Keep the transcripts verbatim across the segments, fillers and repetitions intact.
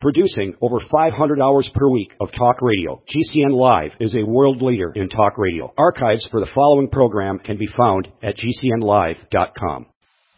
Producing over five hundred hours per week of talk radio, G C N Live is a world leader in talk radio. Archives for the following program can be found at G C N live dot com.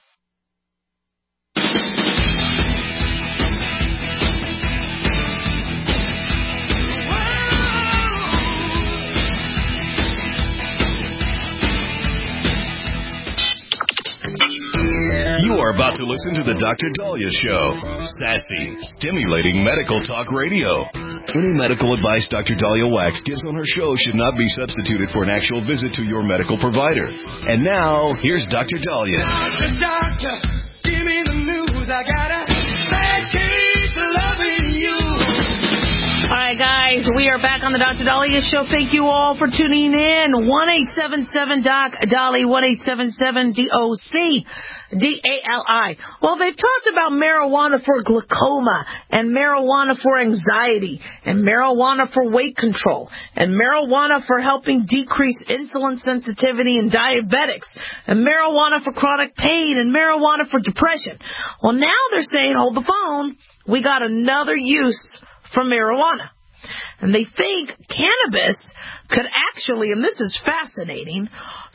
You are about to listen to the Doctor Daliah Show. Sassy, stimulating medical talk radio. Any medical advice Doctor Daliah Wax gives on her show should not be substituted for an actual visit to your medical provider. And now, here's Doctor Daliah. Doctor, doctor, give me the news. I got a bad case of loving you. All right, guys, we are back on the Doctor Daliah Show. Thank you all for tuning in. one eight seven seven doc Dali, one eight seven seven D O C. D A L I. Well, they've talked about marijuana for glaucoma, and marijuana for anxiety, and marijuana for weight control, and marijuana for helping decrease insulin sensitivity in diabetics, and marijuana for chronic pain, and marijuana for depression. Well, now they're saying, hold the phone, we got another use for marijuana. And they think cannabis could actually, and this is fascinating,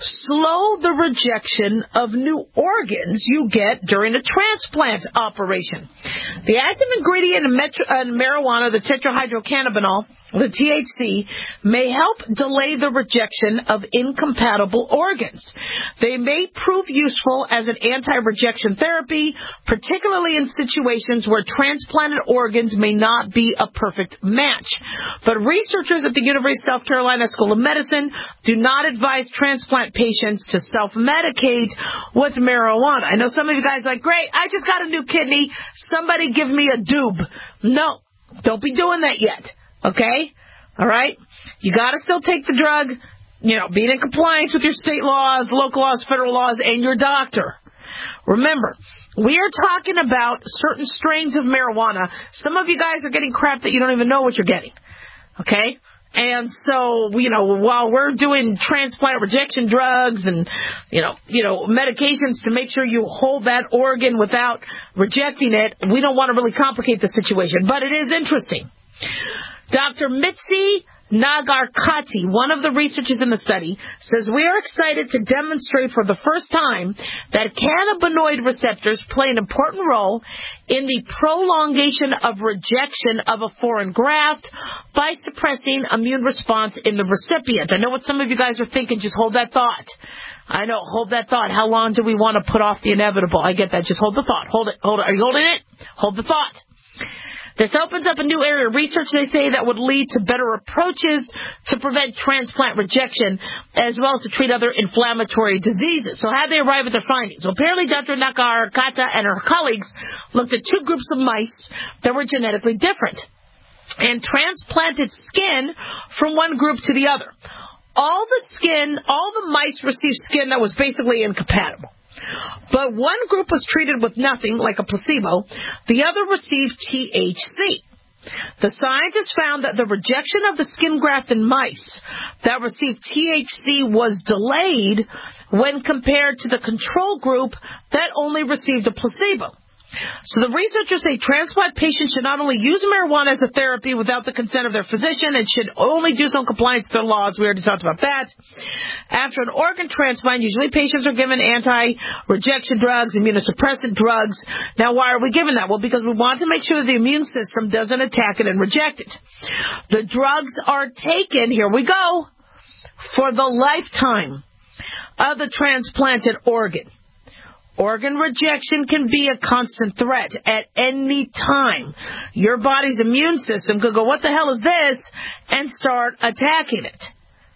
slow the rejection of new organs you get during a transplant operation. The active ingredient in, metro, in marijuana, the tetrahydrocannabinol, the T H C, may help delay the rejection of incompatible organs. They may prove useful as an anti-rejection therapy, particularly in situations where transplanted organs may not be a perfect match. But researchers at the University of South Carolina School of Medicine do not advise transplant patients to self-medicate with marijuana. I know some of you guys are like, great, I just got a new kidney. Somebody give me a doob. No, don't be doing that yet. Okay? All right? You got to still take the drug, you know, being in compliance with your state laws, local laws, federal laws, and your doctor. Remember, we are talking about certain strains of marijuana. Some of you guys are getting crap that you don't even know what you're getting. Okay? And so, you know, while we're doing transplant rejection drugs and, you know, you know, medications to make sure you hold that organ without rejecting it, we don't want to really complicate the situation. But it is interesting. Doctor Mitzi Nagarkati, one of the researchers in the study, says we are excited to demonstrate for the first time that cannabinoid receptors play an important role in the prolongation of rejection of a foreign graft by suppressing immune response in the recipient. I know what some of you guys are thinking. Just hold that thought. I know. Hold that thought. How long do we want to put off the inevitable? I get that. Just hold the thought. Hold it. Hold it. Are you holding it? Hold the thought. This opens up a new area of research, they say, that would lead to better approaches to prevent transplant rejection, as well as to treat other inflammatory diseases. So how did they arrive at their findings? Well, apparently Doctor Nagarkata and her colleagues looked at two groups of mice that were genetically different and transplanted skin from one group to the other. All the skin, all the mice received skin that was basically incompatible. But one group was treated with nothing, like a placebo. The other received T H C. The scientists found that the rejection of the skin graft in mice that received T H C was delayed when compared to the control group that only received a placebo. So the researchers say transplant patients should not only use marijuana as a therapy without the consent of their physician and should only do so in compliance with their laws. We already talked about that. After an organ transplant, usually patients are given anti-rejection drugs, immunosuppressant drugs. Now, why are we given that? Well, because we want to make sure the immune system doesn't attack it and reject it. The drugs are taken, here we go, for the lifetime of the transplanted organ. Organ rejection can be a constant threat at any time. Your body's immune system could go, what the hell is this, and start attacking it.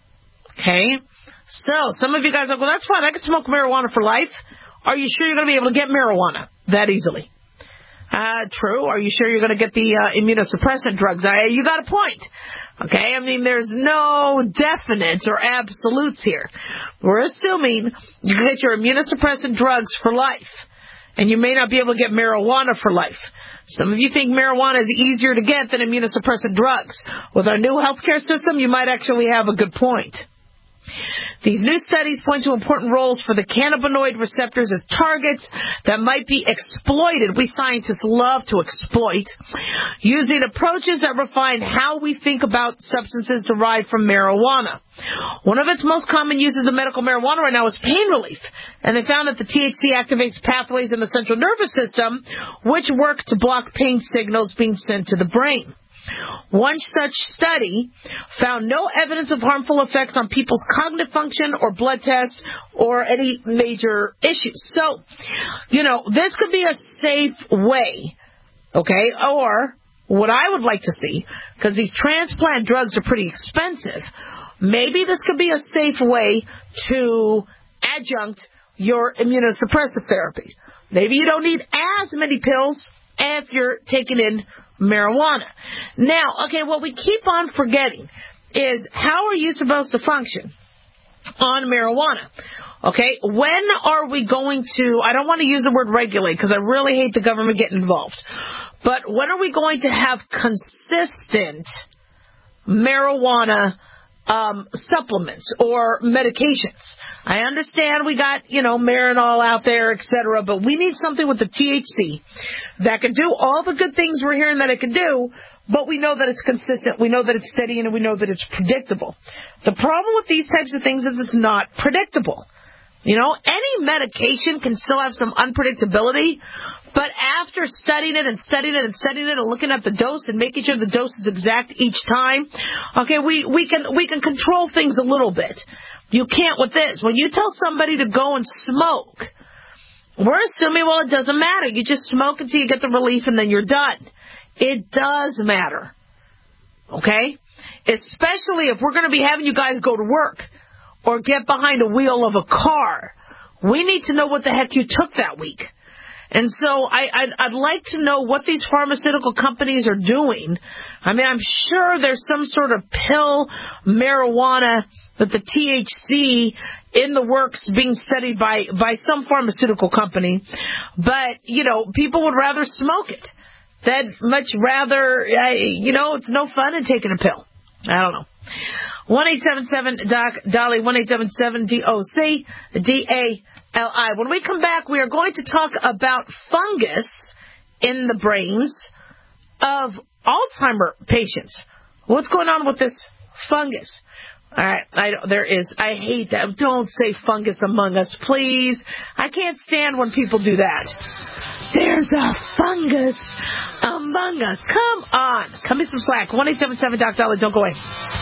Okay? So, some of you guys are like, well, that's fine. I can smoke marijuana for life. Are you sure you're going to be able to get marijuana that easily? Uh, true. Are you sure you're going to get the uh, immunosuppressant drugs? Uh, you got a point. Okay? I mean, there's no definites or absolutes here. We're assuming you can get your immunosuppressant drugs for life, and you may not be able to get marijuana for life. Some of you think marijuana is easier to get than immunosuppressant drugs. With our new healthcare system, you might actually have a good point. These new studies point to important roles for the cannabinoid receptors as targets that might be exploited. We scientists love to exploit, using approaches that refine how we think about substances derived from marijuana. One of its most common uses of medical marijuana right now is pain relief, and they found that the T H C activates pathways in the central nervous system which work to block pain signals being sent to the brain. One such study found no evidence of harmful effects on people's cognitive function or blood tests or any major issues. So, you know, this could be a safe way, okay? Or what I would like to see, because these transplant drugs are pretty expensive, maybe this could be a safe way to adjunct your immunosuppressive therapy. Maybe you don't need as many pills if you're taking in marijuana. Now, okay, what we keep on forgetting is how are you supposed to function on marijuana? Okay, when are we going to, I don't want to use the word regulate because I really hate the government getting involved, but when are we going to have consistent marijuana Um, supplements or medications? I understand we got, you know, Marinol out there, et cetera, but we need something with the T H C that can do all the good things we're hearing that it can do, but we know that it's consistent, we know that it's steady, and we know that it's predictable. The problem with these types of things is it's not predictable. You know, any medication can still have some unpredictability, but after studying it and studying it and studying it and looking at the dose and making sure the dose is exact each time, okay, we, we can we can control things a little bit. You can't with this. When you tell somebody to go and smoke, we're assuming, well, it doesn't matter. You just smoke until you get the relief and then you're done. It does matter, okay? Especially if we're going to be having you guys go to work or get behind a wheel of a car. We need to know what the heck you took that week. And so I, I'd, I'd like to know what these pharmaceutical companies are doing. I mean, I'm sure there's some sort of pill marijuana with the T H C in the works being studied by, by some pharmaceutical company. But, you know, people would rather smoke it. They'd much rather, you know, it's no fun in taking a pill. I don't know. one eight seven seven D O C, Dolly, one eight seven seven D O C, D A L I. When we come back, we are going to talk about fungus in the brains of Alzheimer patients. What's going on with this fungus? All right, I, there is, I hate that. Don't say fungus among us, please. I can't stand when people do that. There's a fungus among us. Come on. Cut me some slack. one eight seven seven D O C, Dolly. Don't go away.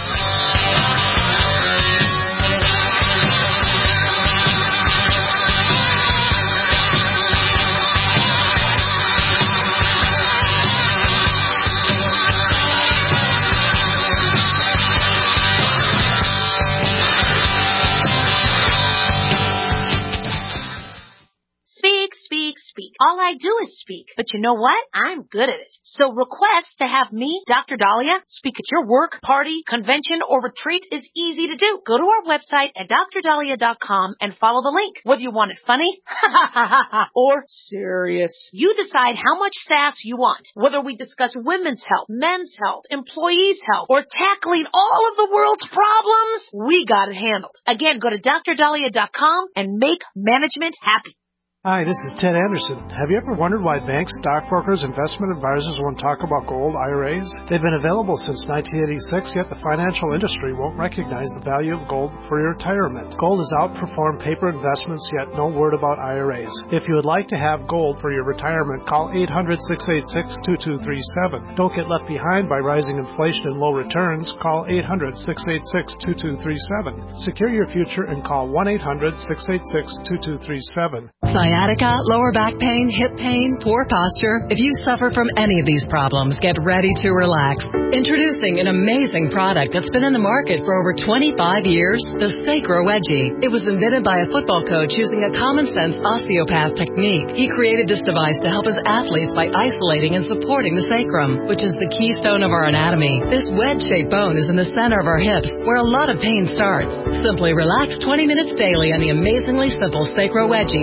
Speak. All I do is speak. But you know what? I'm good at it. So request to have me, Doctor Dahlia, speak at your work, party, convention, or retreat is easy to do. Go to our website at dr dahlia dot com and follow the link. Whether you want it funny or serious, you decide how much sass you want. Whether we discuss women's health, men's health, employees' health, or tackling all of the world's problems, we got it handled. Again, go to dr dahlia dot com and make management happy. Hi, this is Ted Anderson. Have you ever wondered why banks, stockbrokers, investment advisors won't talk about gold I R As? They've been available since nineteen eighty-six, yet the financial industry won't recognize the value of gold for your retirement. Gold has outperformed paper investments, yet no word about I R As. If you would like to have gold for your retirement, call eight hundred, six eight six, two two three seven. Don't get left behind by rising inflation and low returns. Call eight hundred, six eight six, two two three seven. Secure your future and call one eight hundred, six eight six, two two three seven. Sciatica, lower back pain, hip pain, poor posture. If you suffer from any of these problems, get ready to relax. Introducing an amazing product that's been in the market for over twenty-five years, the Sacro Wedgie. It was invented by a football coach using a common-sense osteopath technique. He created this device to help his athletes by isolating and supporting the sacrum, which is the keystone of our anatomy. This wedge-shaped bone is in the center of our hips, where a lot of pain starts. Simply relax twenty minutes daily on the amazingly simple Sacro Wedgie and let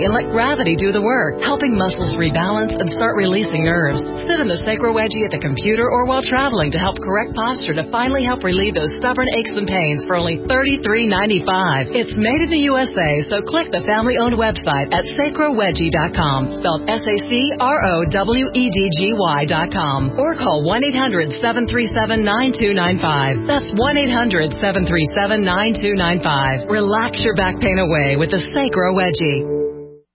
gravity do the work, helping muscles rebalance and start releasing nerves. Sit in the Sacro Wedgie at the computer or while traveling to help correct posture to finally help relieve those stubborn aches and pains for only thirty-three ninety-five. It's made in the U S A, so click the family-owned website at sacro wedgie dot com, spelled S A C R O W E D G Y dot com, or call one eight hundred seven three seven nine two nine five. That's one eight hundred seven three seven nine two nine five. Relax your back pain away with the Sacro Wedgie.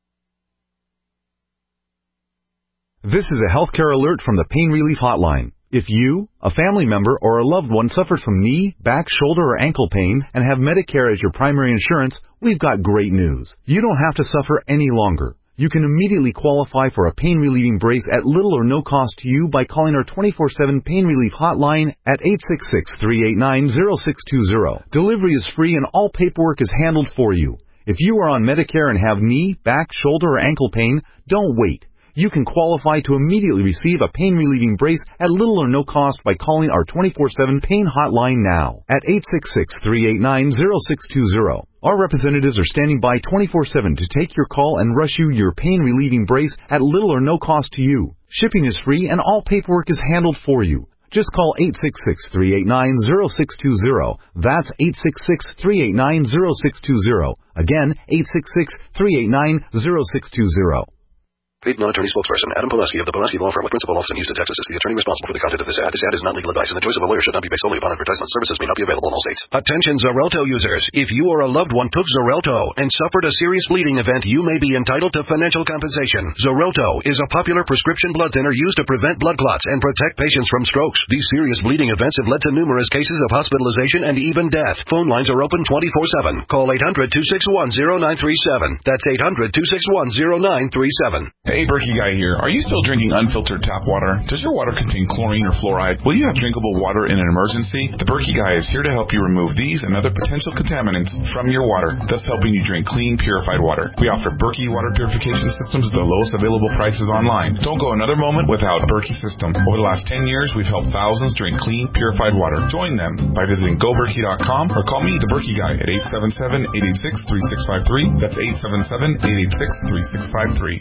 This is a healthcare alert from the Pain Relief Hotline. If you, a family member, or a loved one suffers from knee, back, shoulder, or ankle pain and have Medicare as your primary insurance, we've got great news. You don't have to suffer any longer. You can immediately qualify for a pain-relieving brace at little or no cost to you by calling our twenty-four seven Pain Relief Hotline at eight six six, three eight nine, zero six two zero. Delivery is free and all paperwork is handled for you. If you are on Medicare and have knee, back, shoulder, or ankle pain, don't wait. You can qualify to immediately receive a pain-relieving brace at little or no cost by calling our twenty-four seven Pain Hotline now at eight six six, three eight nine, zero six two zero. Our representatives are standing by twenty-four seven to take your call and rush you your pain-relieving brace at little or no cost to you. Shipping is free and all paperwork is handled for you. Just call eight six six, three eight nine, zero six two zero. That's eight six six, three eight nine, zero six two zero. Again, eight six six, three eight nine, zero six two zero. Paid non-attorney spokesperson Adam Pulaski of the Pulaski Law Firm with principal office in Houston, Texas is the attorney responsible for the content of this ad. This ad is not legal advice, and the choice of a lawyer should not be based solely upon advertisement. Services may not be available in all states. Attention Xarelto users. If you or a loved one took Xarelto and suffered a serious bleeding event, you may be entitled to financial compensation. Xarelto is a popular prescription blood thinner used to prevent blood clots and protect patients from strokes. These serious bleeding events have led to numerous cases of hospitalization and even death. Phone lines are open twenty-four seven. Call eight hundred, two six one, zero nine three seven. That's eight hundred, two six one, zero nine three seven. Hey, Berkey Guy here. Are you still drinking unfiltered tap water? Does your water contain chlorine or fluoride? Will you have drinkable water in an emergency? The Berkey Guy is here to help you remove these and other potential contaminants from your water, thus helping you drink clean, purified water. We offer Berkey water purification systems at the lowest available prices online. Don't go another moment without Berkey system. Over the last ten years, we've helped thousands drink clean, purified water. Join them by visiting go berkey dot com or call me, the Berkey Guy, at eight seven seven, eight eight six, three six five three. That's eight seven seven, eight eight six, three six five three.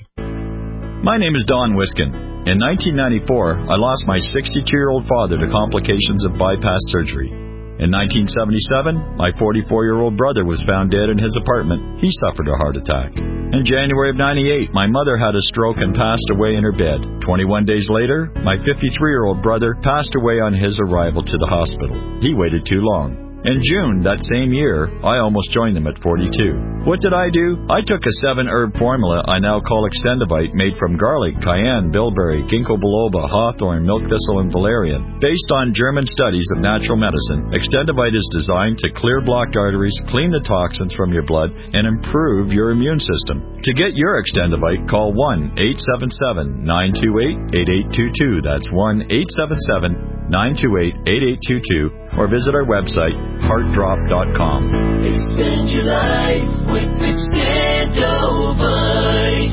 My name is Don Wiskin. In nineteen ninety-four, I lost my sixty-two-year-old father to complications of bypass surgery. In nineteen seventy-seven, my forty-four-year-old brother was found dead in his apartment. He suffered a heart attack. In January of ninety-eight, my mother had a stroke and passed away in her bed. twenty-one days later, my fifty-three-year-old brother passed away on his arrival to the hospital. He waited too long. In June that same year, I almost joined them at forty-two. What did I do? I took a seven-herb formula I now call Extendivite, made from garlic, cayenne, bilberry, ginkgo biloba, hawthorn, milk thistle, and valerian. Based on German studies of natural medicine, Extendivite is designed to clear blocked arteries, clean the toxins from your blood, and improve your immune system. To get your Extendivite, call one eight seven seven, nine two eight, eight eight two two. That's one eight seven seven, nine two eight, eight eight two two. Or visit our website, heart drop dot com. Extend your life with Extendovite.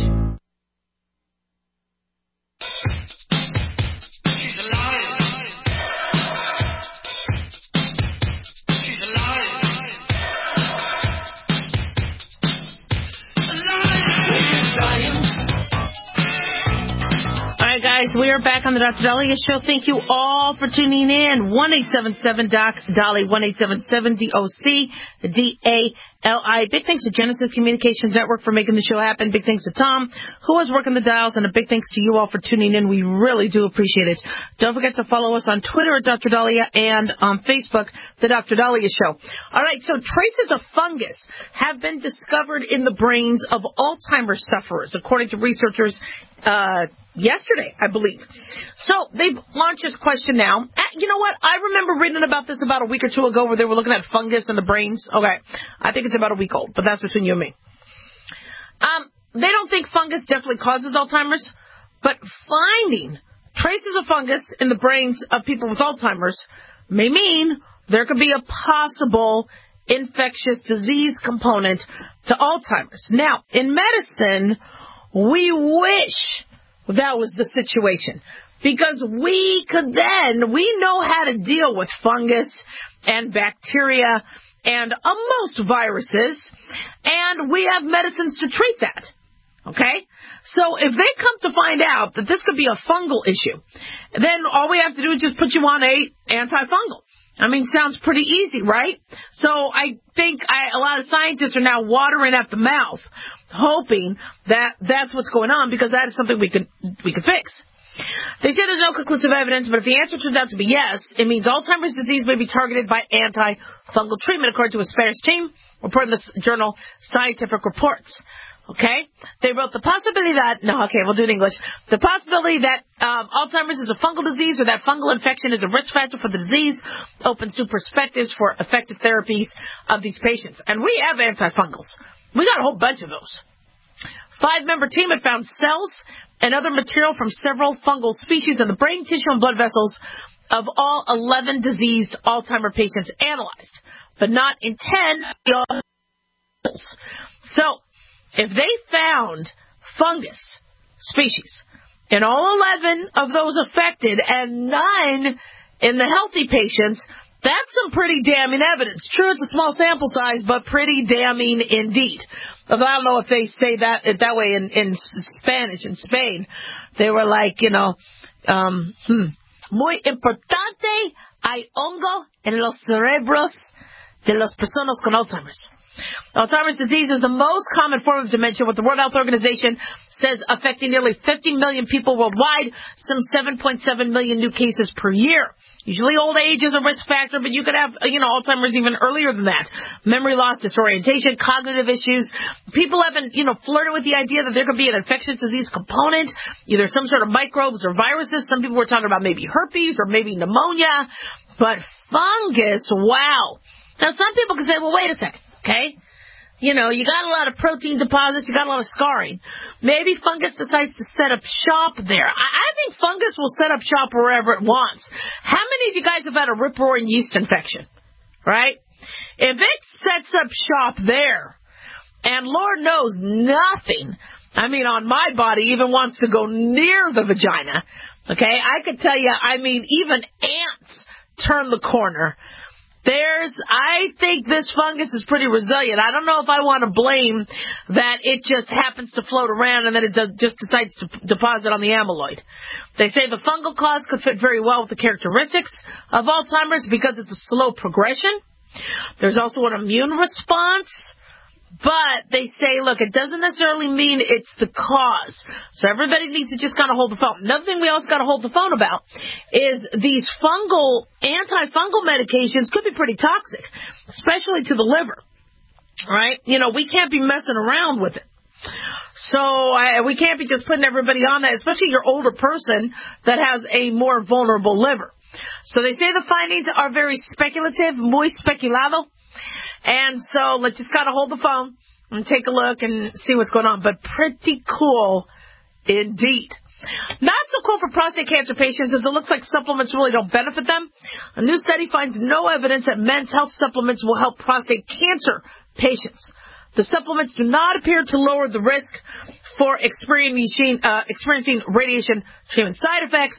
She's alive. She's alive. Alive. All right, guys, we are back on the Doctor Dahlia Show. Thank you all for tuning in. one eight seven seven doc Dolly, one eight seven seven D O C D A L I. Big thanks to Genesis Communications Network for making the show happen. Big thanks to Tom, who was working the dials, and a big thanks to you all for tuning in. We really do appreciate it. Don't forget to follow us on Twitter at Doctor Dahlia and on Facebook, The Doctor Dahlia Show. All right, so traces of fungus have been discovered in the brains of Alzheimer's sufferers, according to researchers uh yesterday, I believe. So they've launched this question now. You know what? I remember reading about this about a week or two ago where they were looking at fungus in the brains. Okay. I think it's about a week old, but that's between you and me. Um, they don't think fungus definitely causes Alzheimer's, but finding traces of fungus in the brains of people with Alzheimer's may mean there could be a possible infectious disease component to Alzheimer's. Now, in medicine, we wish that was the situation, because we could then, we know how to deal with fungus and bacteria and uh, most viruses, and we have medicines to treat that. Okay? So if they come to find out that this could be a fungal issue, then all we have to do is just put you on a antifungal. I mean, sounds pretty easy, right? So I think I, a lot of scientists are now watering at the mouth, hoping that that's what's going on, because that is something we could we could fix. They say there's no conclusive evidence, but if the answer turns out to be yes, it means Alzheimer's disease may be targeted by antifungal treatment, according to a Spanish team reporting in the journal Scientific Reports. Okay? They wrote the possibility that, no, okay, we'll do it in English. The possibility that um, Alzheimer's is a fungal disease or that fungal infection is a risk factor for the disease opens new perspectives for effective therapies of these patients. And we have antifungals. We got a whole bunch of those. Five-member team had found cells and other material from several fungal species in the brain, tissue, and blood vessels of all eleven diseased Alzheimer patients analyzed, but not in ten. So, if they found fungus species in all eleven of those affected and nine in the healthy patients, that's some pretty damning evidence. True, it's a small sample size, but pretty damning indeed. Although I don't know if they say that that way in, in Spanish in Spain. They were like, you know, um, hmm, muy importante hay hongo en los cerebros de las personas con Alzheimer's. Alzheimer's disease is the most common form of dementia, what the World Health Organization says affecting nearly fifty million people worldwide, some seven point seven million new cases per year. Usually old age is a risk factor, but you could have, you know, Alzheimer's even earlier than that. Memory loss, disorientation, cognitive issues. People haven't, you know, flirted with the idea that there could be an infectious disease component, either some sort of microbes or viruses. Some people were talking about maybe herpes or maybe pneumonia. But fungus, wow. Now, some people can say, well, wait a second. Okay? You know, you got a lot of protein deposits, you got a lot of scarring. Maybe fungus decides to set up shop there. I, I think fungus will set up shop wherever it wants. How many of you guys have had a rip-roaring yeast infection? Right? If it sets up shop there, and Lord knows nothing, I mean, on my body even wants to go near the vagina, okay? I could tell you, I mean, even ants turn the corner. There's, I think this fungus is pretty resilient. I don't know if I want to blame that it just happens to float around and then it just decides to deposit on the amyloid. They say the fungal cause could fit very well with the characteristics of Alzheimer's because it's a slow progression. There's also an immune response. But they say, look, it doesn't necessarily mean it's the cause. So everybody needs to just kind of hold the phone. Another thing we also got to hold the phone about is these fungal, antifungal medications could be pretty toxic, especially to the liver, right? You know, we can't be messing around with it. So I, we can't be just putting everybody on that, especially your older person that has a more vulnerable liver. So they say the findings are very speculative, muy speculado. And so let's just kind of hold the phone and take a look and see what's going on. But pretty cool indeed. Not so cool for prostate cancer patients as it looks like supplements really don't benefit them. A new study finds no evidence that men's health supplements will help prostate cancer patients. The supplements do not appear to lower the risk for experiencing, uh, experiencing radiation treatment side effects,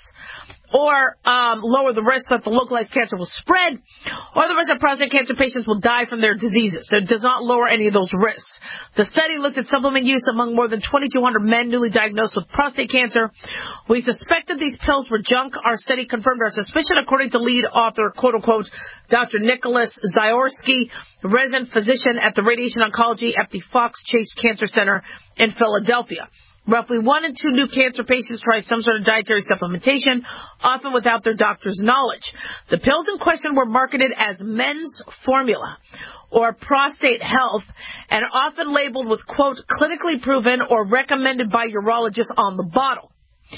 or um, lower the risk that the localized cancer will spread, or the risk that prostate cancer patients will die from their diseases. So it does not lower any of those risks. The study looked at supplement use among more than twenty-two hundred men newly diagnosed with prostate cancer. We suspected these pills were junk. Our study confirmed our suspicion, according to lead author, quote-unquote, Doctor Nicholas Ziorsky, resident physician at the Radiation Oncology at the Fox Chase Cancer Center in Philadelphia. Roughly one in two new cancer patients try some sort of dietary supplementation, often without their doctor's knowledge. The pills in question were marketed as men's formula or prostate health and often labeled with, quote, clinically proven or recommended by urologists on the bottle.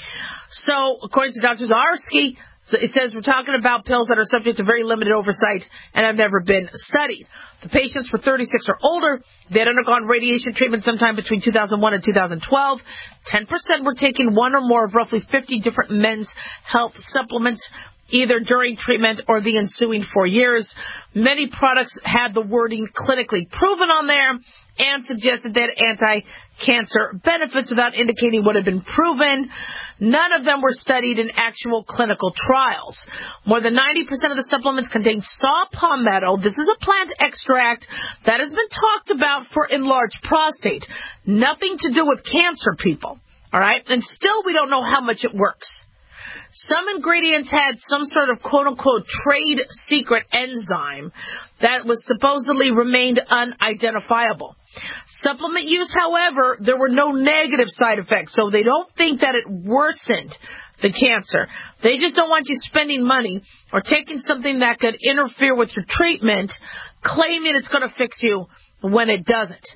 So, according to Doctor Ziorsky, it says we're talking about pills that are subject to very limited oversight and have never been studied. The patients were thirty-six or older. They had undergone radiation treatment sometime between two thousand one and two thousand twelve. ten percent were taking one or more of roughly fifty different men's health supplements, either during treatment or the ensuing four years. Many products had the wording clinically proven on there, and suggested that anti-cancer benefits without indicating what had been proven. None of them were studied in actual clinical trials. More than ninety percent of the supplements contain saw palmetto. This is a plant extract that has been talked about for enlarged prostate. Nothing to do with cancer, people. All right? And still we don't know how much it works. Some ingredients had some sort of quote-unquote trade secret enzyme that was supposedly remained unidentifiable. Supplement use, however, there were no negative side effects, so they don't think that it worsened the cancer. They just don't want you spending money or taking something that could interfere with your treatment, claiming it's going to fix you when it doesn't.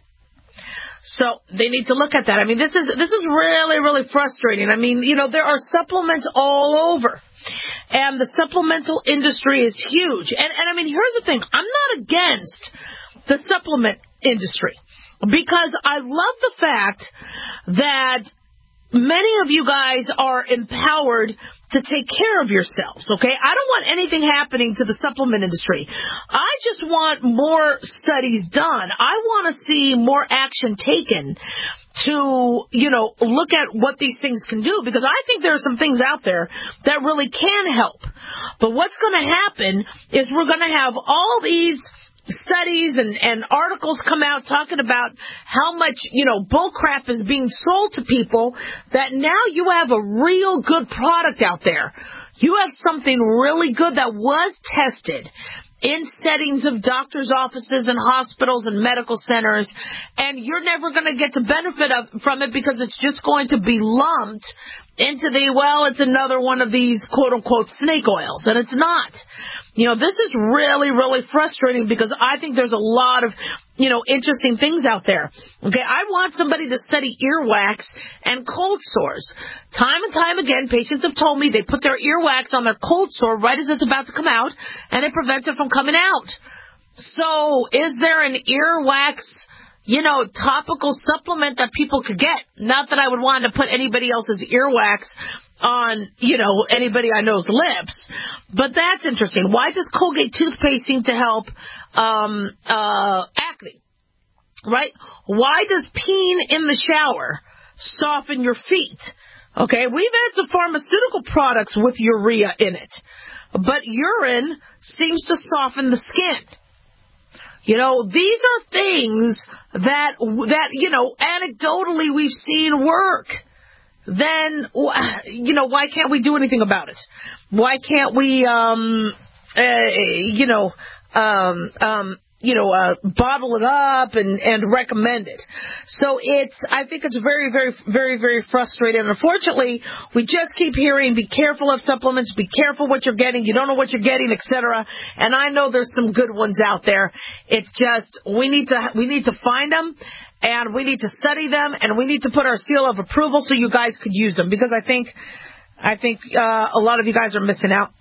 So they need to look at that. I mean, this is this is really, really frustrating. I mean, you know, there are supplements all over, and the supplemental industry is huge. And, and I mean, here's the thing. I'm not against the supplement industry because I love the fact that many of you guys are empowered to take care of yourselves, okay? I don't want anything happening to the supplement industry. I just want more studies done. I want to see more action taken to, you know, look at what these things can do, because I think there are some things out there that really can help. But what's going to happen is we're going to have all these studies and, and articles come out talking about how much, you know, bullcrap is being sold to people, that now you have a real good product out there. You have something really good that was tested in settings of doctors' offices and hospitals and medical centers, and you're never going to get the benefit of, from it because it's just going to be lumped into the, well, it's another one of these quote-unquote snake oils, and it's not. You know, this is really, really frustrating because I think there's a lot of, you know, interesting things out there. Okay, I want somebody to study earwax and cold sores. Time and time again, patients have told me they put their earwax on their cold sore right as it's about to come out, and it prevents it from coming out. So is there an earwax, you know, topical supplement that people could get? Not that I would want to put anybody else's earwax on, you know, anybody I know's lips. But that's interesting. Why does Colgate toothpaste seem to help um, uh, acne? Right? Why does peeing in the shower soften your feet? Okay, we've had some pharmaceutical products with urea in it, but urine seems to soften the skin. You know, these are things that, that you know, anecdotally we've seen work. Then, you know, why can't we do anything about it? Why can't we, um, uh, you know, um, um, you know, uh, bottle it up and, and recommend it? So it's, I think it's very, very, very, very frustrating. Unfortunately, we just keep hearing, be careful of supplements, be careful what you're getting, you don't know what you're getting, et cetera. And I know there's some good ones out there. It's just, we need to, we need to find them. And we need to study them, and we need to put our seal of approval so you guys could use them, because I think, I think uh, a lot of you guys are missing out.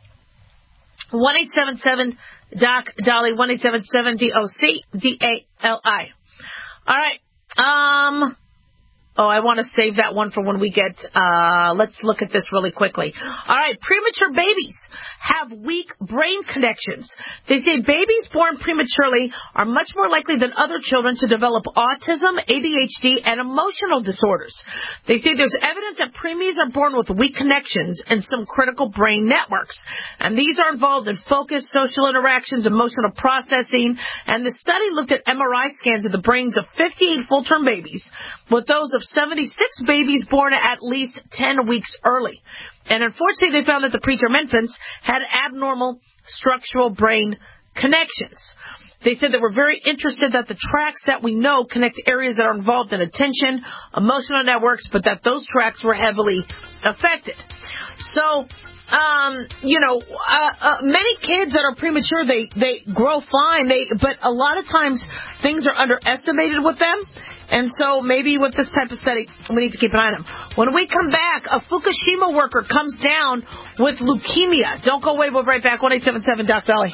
one eight seven seven D O C Dolly, one eight seven seven D O C D A L I. All right. Um. Oh, I want to save that one for when we get, uh, let's look at this really quickly. All right, premature babies have weak brain connections. They say babies born prematurely are much more likely than other children to develop autism, A D H D, and emotional disorders. They say there's evidence that preemies are born with weak connections and some critical brain networks. And these are involved in focus, social interactions, emotional processing. And the study looked at M R I scans of the brains of fifty-eight full-term babies, with those of seventy-six babies born at least ten weeks early. And unfortunately, they found that the preterm infants had abnormal structural brain connections. They said they were very interested that the tracks that we know connect areas that are involved in attention, emotional networks, but that those tracks were heavily affected. So, um, you know, uh, uh, many kids that are premature, they, they grow fine, they, but a lot of times things are underestimated with them. And so maybe with this type of study, we need to keep an eye on them. When we come back, a Fukushima worker comes down with leukemia. Don't go away. We'll be right back. one eight seven seven Doc Dolly.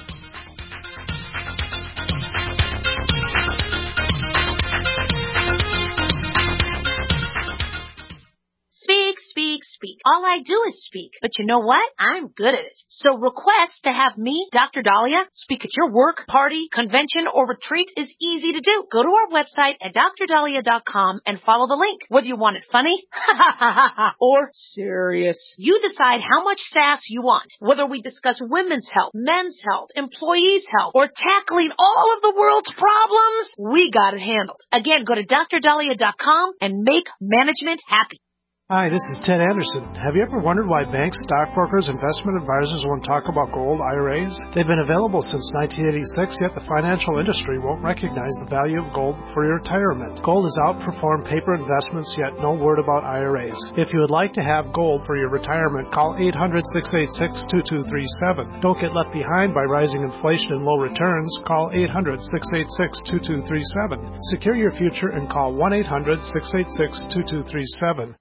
Speak, speak, speak. All I do is speak. But you know what? I'm good at it. So request to have me, Doctor Dahlia, speak at your work, party, convention, or retreat is easy to do. Go to our website at d r dahlia dot com and follow the link. Whether you want it funny or serious, you decide how much sass you want. Whether we discuss women's health, men's health, employees' health, or tackling all of the world's problems, we got it handled. Again, go to d r dahlia dot com and make management happy. Hi, this is Ted Anderson. Have you ever wondered why banks, stockbrokers, investment advisors won't talk about gold I R As? They've been available since nineteen eighty-six, yet the financial industry won't recognize the value of gold for your retirement. Gold has outperformed paper investments, yet no word about I R As. If you would like to have gold for your retirement, call eight hundred, six eight six, two two three seven. Don't get left behind by rising inflation and low returns. Call eight hundred, six eight six, two two three seven. Secure your future and call one eight hundred, six eight six, two two three seven.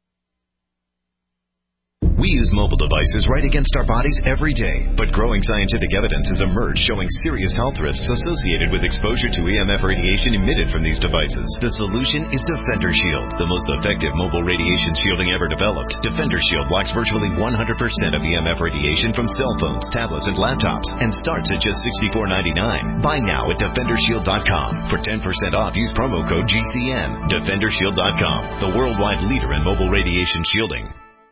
We use mobile devices right against our bodies every day, but growing scientific evidence has emerged showing serious health risks associated with exposure to E M F radiation emitted from these devices. The solution is Defender Shield, the most effective mobile radiation shielding ever developed. Defender Shield blocks virtually one hundred percent of E M F radiation from cell phones, tablets, and laptops, and starts at just sixty-four ninety-nine. Buy now at defender shield dot com. For ten percent off, use promo code G C N. defender shield dot com, the worldwide leader in mobile radiation shielding.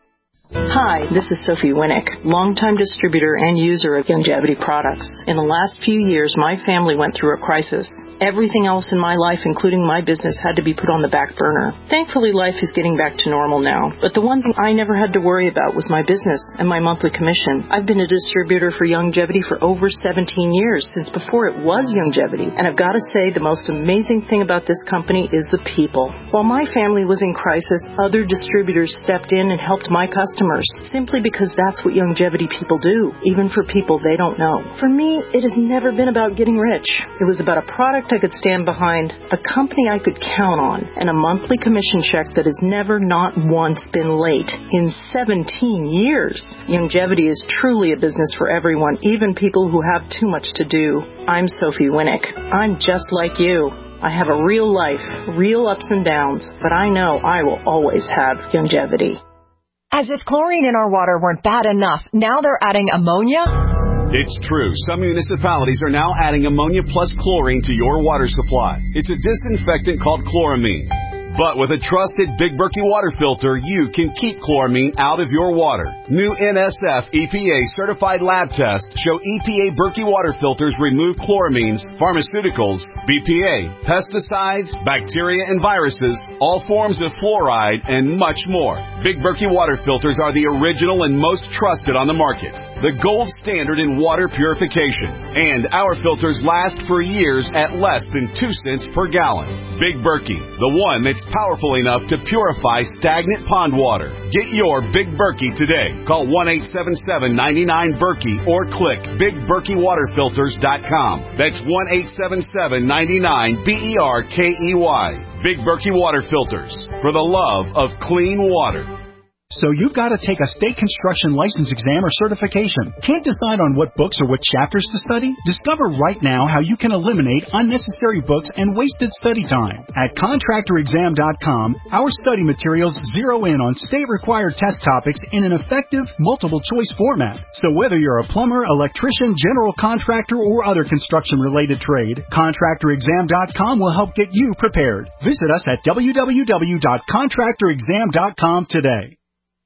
Hi, this is Sophie Winnick, longtime distributor and user of Youngevity products. In the last few years, my family went through a crisis. Everything else in my life, including my business, had to be put on the back burner. Thankfully, life is getting back to normal now. But the one thing I never had to worry about was my business and my monthly commission. I've been a distributor for Youngevity for over seventeen years, since before it was Youngevity. And I've got to say, the most amazing thing about this company is the people. While my family was in crisis, other distributors stepped in and helped my customers, simply because that's what Youngevity people do, even for people they don't know. For me, it has never been about getting rich. It was about a product I could stand behind, a company I could count on, and a monthly commission check that has never not once been late in seventeen years. Youngevity is truly a business for everyone, even people who have too much to do. I'm Sophie Winnick. I'm just like you. I have a real life, real ups and downs, but I know I will always have Youngevity. As if chlorine in our water weren't bad enough, now they're adding ammonia? It's true. Some municipalities are now adding ammonia plus chlorine to your water supply. It's a disinfectant called chloramine. But with a trusted Big Berkey water filter, you can keep chloramine out of your water. New N S F E P A certified lab tests show E P A Berkey water filters remove chloramines, pharmaceuticals, B P A, pesticides, bacteria and viruses, all forms of fluoride, and much more. Big Berkey water filters are the original and most trusted on the market. The gold standard in water purification. And our filters last for years at less than two cents per gallon. Big Berkey, the one that's powerful enough to purify stagnant pond water. Get your Big Berkey today. Call one eight seven seven, nine nine, Berkey or click big berkey water filters dot com. That's one eight seven seven, nine nine, B E R K E Y. Big Berkey Water Filters, for the love of clean water. So you've got to take a state construction license exam or certification. Can't decide on what books or what chapters to study? Discover right now how you can eliminate unnecessary books and wasted study time. At contractor exam dot com, our study materials zero in on state-required test topics in an effective, multiple-choice format. So whether you're a plumber, electrician, general contractor, or other construction-related trade, contractor exam dot com will help get you prepared. Visit us at w w w dot contractor exam dot com today.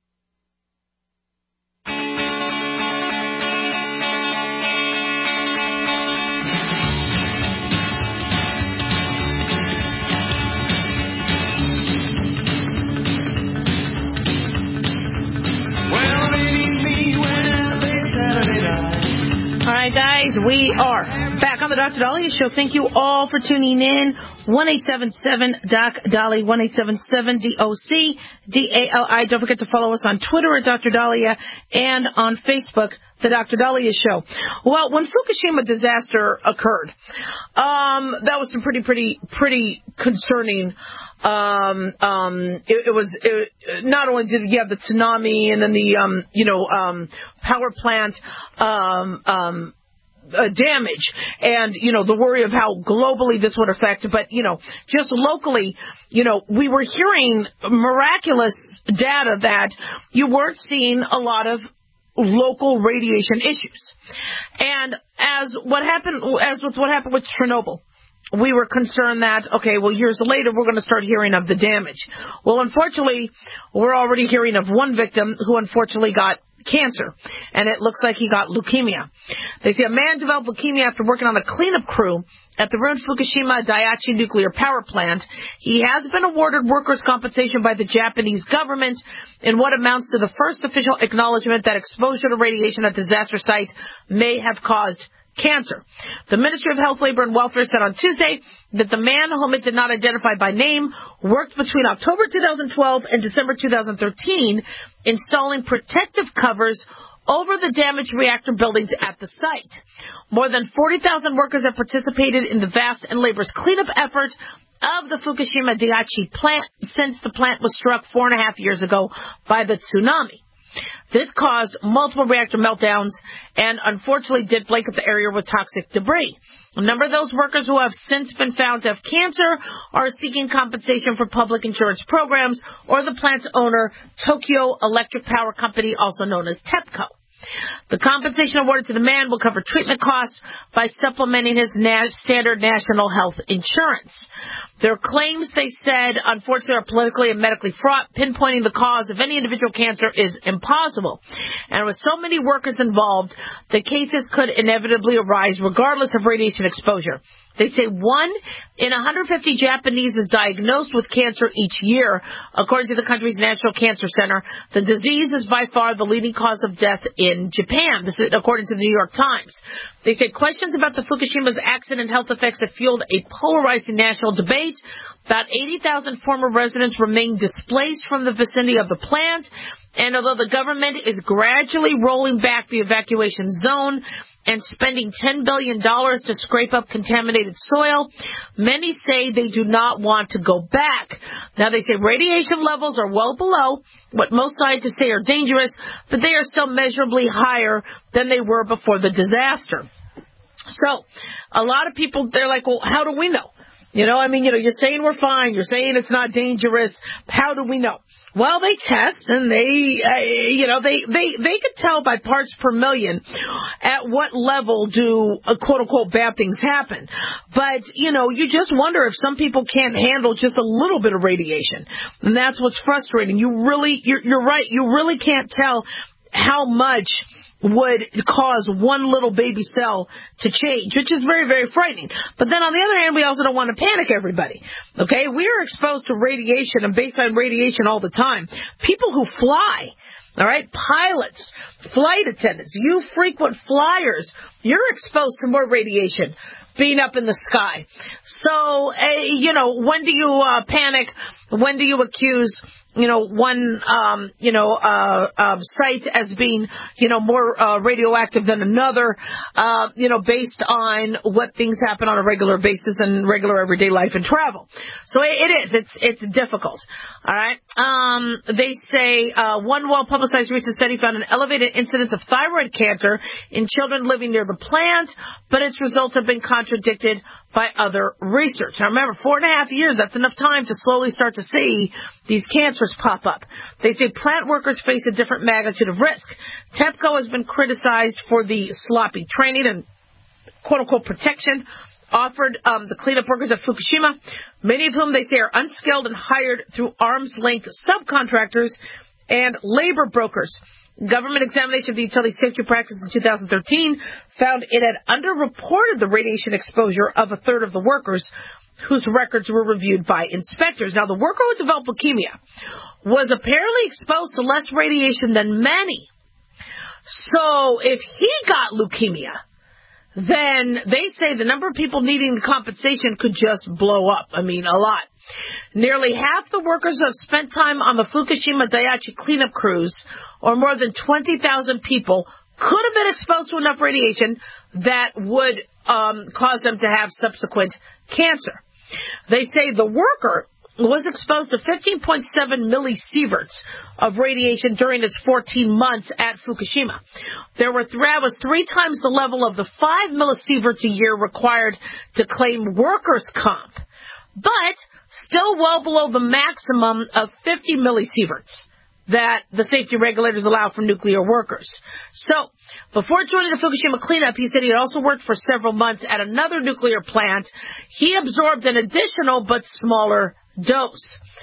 All right, guys, we are back on the Doctor Dahlia Show. Thank you all for tuning in. one eight seven seven, D O C, Dali, one eight seven seven, D O C, D A L I. Don't forget to follow us on Twitter at Doctor Dahlia and on Facebook, The Doctor Dahlia Show. Well, when Fukushima disaster occurred, um, that was some pretty, pretty, pretty concerning. Um, um, it, it was, it, not only did you have the tsunami and then the, um, you know, um, power plant, um, um, uh, damage and, you know, the worry of how globally this would affect. But, you know, just locally, you know, we were hearing miraculous data that you weren't seeing a lot of local radiation issues. And as what happened, as with what happened with Chernobyl, we were concerned that, okay, well, years later, we're going to start hearing of the damage. Well, unfortunately, we're already hearing of one victim who unfortunately got cancer, and it looks like he got leukemia. They say a man developed leukemia after working on a cleanup crew at the ruined Fukushima Daiichi nuclear power plant. He has been awarded workers' compensation by the Japanese government in what amounts to the first official acknowledgement that exposure to radiation at disaster sites may have caused cancer. The Ministry of Health, Labor, and Welfare said on Tuesday that the man, whom it did not identify by name, worked between October two thousand twelve and December two thousand thirteen installing protective covers over the damaged reactor buildings at the site. More than forty thousand workers have participated in the vast and laborious cleanup effort of the Fukushima Daiichi plant since the plant was struck four and a half years ago by the tsunami. This caused multiple reactor meltdowns and unfortunately did blanket the area with toxic debris. A number of those workers who have since been found to have cancer are seeking compensation for public insurance programs or the plant's owner, Tokyo Electric Power Company, also known as TEPCO. The compensation awarded to the man will cover treatment costs by supplementing his na- standard national health insurance. Their claims, they said, unfortunately are politically and medically fraught. Pinpointing the cause of any individual cancer is impossible. And with so many workers involved, the cases could inevitably arise regardless of radiation exposure. They say one in one hundred fifty Japanese is diagnosed with cancer each year, according to the country's National Cancer Center. The disease is by far the leading cause of death in Japan. This is according to the New York Times. They say questions about the Fukushima's accident health effects have fueled a polarizing national debate. About eighty thousand former residents remain displaced from the vicinity of the plant. And although the government is gradually rolling back the evacuation zone and spending ten billion dollars to scrape up contaminated soil, many say they do not want to go back. Now, they say radiation levels are well below what most scientists say are dangerous, but they are still measurably higher than they were before the disaster. So, a lot of people, they're like, well, how do we know? You know, I mean, you know, you're saying we're fine. You're saying it's not dangerous. How do we know? Well, they test, and they, uh, you know, they, they, they could tell by parts per million at what level do, uh, quote-unquote, bad things happen. But, you know, you just wonder if some people can't handle just a little bit of radiation. And that's what's frustrating. You really, you're, you're right, you really can't tell how much would cause one little baby cell to change, which is very, very frightening. But then on the other hand, we also don't want to panic everybody. Okay, we are exposed to radiation and baseline radiation all the time. People who fly, all right, pilots, flight attendants, you frequent flyers, you're exposed to more radiation being up in the sky. So, uh, you know, when do you uh, panic? When do you accuse, you know, one, um, you know, uh, uh, site as being, you know, more uh, radioactive than another, uh, you know, based on what things happen on a regular basis in regular everyday life and travel. So it, it is. It's it's difficult. All right. Um, they say uh, one well-publicized recent study found an elevated incidence of thyroid cancer in children living near the plant, but its results have been contradicted by other research. Now remember, four and a half years, that's enough time to slowly start to see these cancers pop up. They say plant workers face a different magnitude of risk. TEPCO has been criticized for the sloppy training and quote-unquote protection offered um, the cleanup workers at Fukushima, many of whom they say are unskilled and hired through arm's-length subcontractors and labor brokers. Government examination of the utility safety practices in two thousand thirteen found it had underreported the radiation exposure of a third of the workers whose records were reviewed by inspectors. Now, the worker who developed leukemia was apparently exposed to less radiation than many. So if he got leukemia, then they say the number of people needing compensation could just blow up. I mean, a lot. Nearly half the workers who have spent time on the Fukushima Daiichi cleanup crews, or more than twenty thousand people, could have been exposed to enough radiation that would um, cause them to have subsequent cancer. They say the worker was exposed to fifteen point seven millisieverts of radiation during his fourteen months at Fukushima. There were th- that was three times the level of the five millisieverts a year required to claim workers' comp, but still well below the maximum of fifty millisieverts that the safety regulators allow for nuclear workers. So, before joining the Fukushima cleanup, he said he had also worked for several months at another nuclear plant. He absorbed an additional but smaller dose.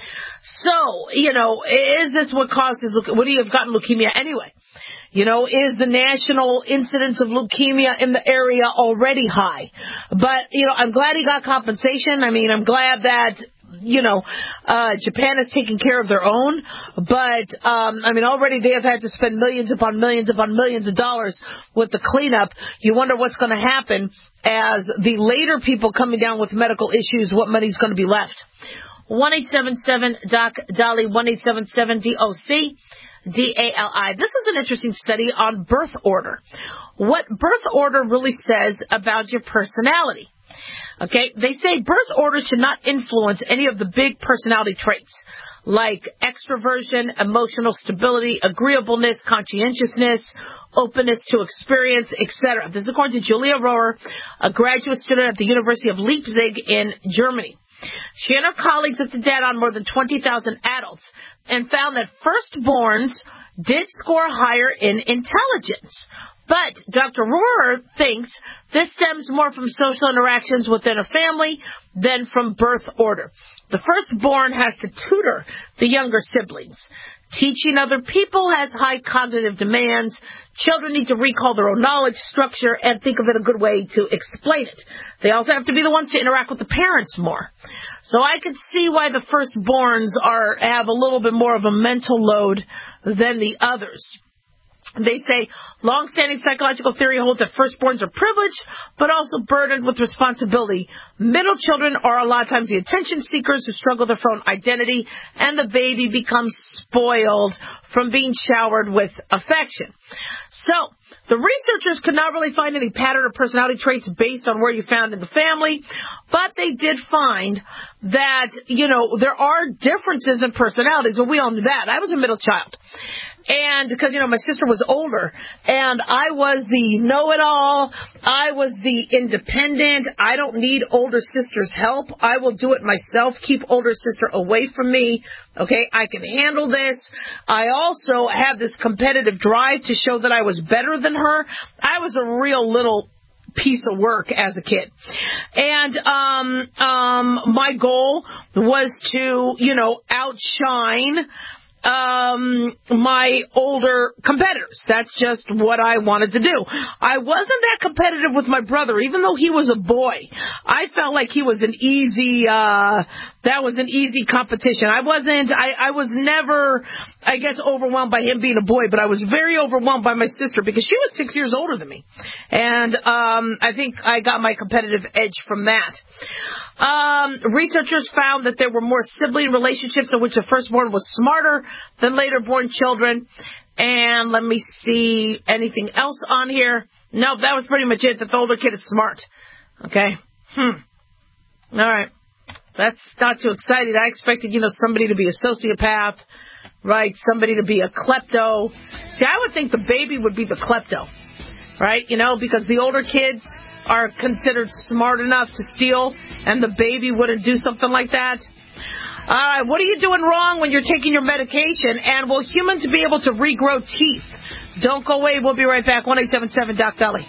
So, you know, is this what causes, would he have gotten leukemia anyway? You know, is the national incidence of leukemia in the area already high? But, you know, I'm glad he got compensation. I mean, I'm glad that, you know, uh, Japan is taking care of their own. But, um, I mean, already they have had to spend millions upon millions upon millions of dollars with the cleanup. You wonder what's going to happen as the later people coming down with medical issues, what money's going to be left. one eight seven seven D O C D A L I, one eight seven seven D O C D A L I. This is an interesting study on birth order. What birth order really says about your personality. Okay, they say birth order should not influence any of the big personality traits like extroversion, emotional stability, agreeableness, conscientiousness, openness to experience, et cetera. This is according to Julia Rohr, a graduate student at the University of Leipzig in Germany. She and her colleagues looked at data on more than twenty thousand adults and found that firstborns did score higher in intelligence. But Doctor Rohr thinks this stems more from social interactions within a family than from birth order. The firstborn has to tutor the younger siblings. Teaching other people has high cognitive demands. Children need to recall their own knowledge, structure, and think of it a good way to explain it. They also have to be the ones to interact with the parents more. So I could see why the firstborns are have a little bit more of a mental load than the others. They say long-standing psychological theory holds that firstborns are privileged, but also burdened with responsibility. Middle children are a lot of times the attention seekers who struggle with their own identity, and the baby becomes spoiled from being showered with affection. So, the researchers could not really find any pattern or personality traits based on where you found in the family, but they did find that, you know, there are differences in personalities, but we all knew that. I was a middle child. And because, you know, my sister was older, and I was the know-it-all, I was the independent, I don't need older sister's help, I will do it myself, keep older sister away from me, okay, I can handle this. I also had this competitive drive to show that I was better than her. I was a real little piece of work as a kid. And um, um, my goal was to, you know, outshine Um, my older competitors. That's just what I wanted to do. I wasn't that competitive with my brother, even though he was a boy. I felt like he was an easy, uh, that was an easy competition. I wasn't, I, I was never, I guess, overwhelmed by him being a boy, but I was very overwhelmed by my sister because she was six years older than me. And, um, I think I got my competitive edge from that. Um, researchers found that there were more sibling relationships in which the firstborn was smarter than later born children. And let me see anything else on here. No, that was pretty much it. That the older kid is smart. Okay. Hmm. All right. That's not too exciting. I expected, you know, somebody to be a sociopath, right? Somebody to be a klepto. See, I would think the baby would be the klepto, right? You know, because the older kids are considered smart enough to steal, and the baby wouldn't do something like that. All right, what are you doing wrong when you're taking your medication? And will humans be able to regrow teeth? Don't go away. We'll be right back. one eight seven seven Doc Dolly.